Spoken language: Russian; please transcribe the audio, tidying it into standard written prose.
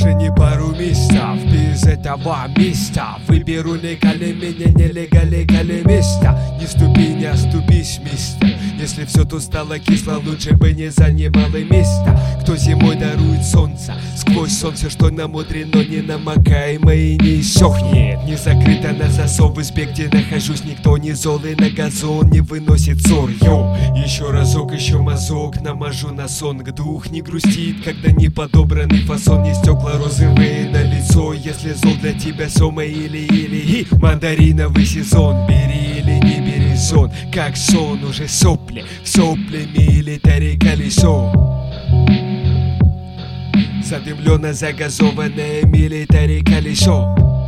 больше не пару месяцев без этого места. Выберу легали меня, не легали места. Не ступи, не оступись, мистер. Если все тут стало кисло, лучше бы не занимало место. Кто зимой дарует солнце, сквозь солнце, что намудрено, не намокаемо и не сохнет. Не закрыто на засов, в избе, где нахожусь, никто не золый на газон не выносит ссор. Йоу, еще разок, еще мазок, намажу на сон. Дух не грустит, когда не подобранный фасон. Не стекла розовые на лицо, если зол для тебя сома или мандариновый сезон. Бери или не бери сон, как сон, уже сопли, сопли милитари колесо. Задымлено загазованное милитари колесо.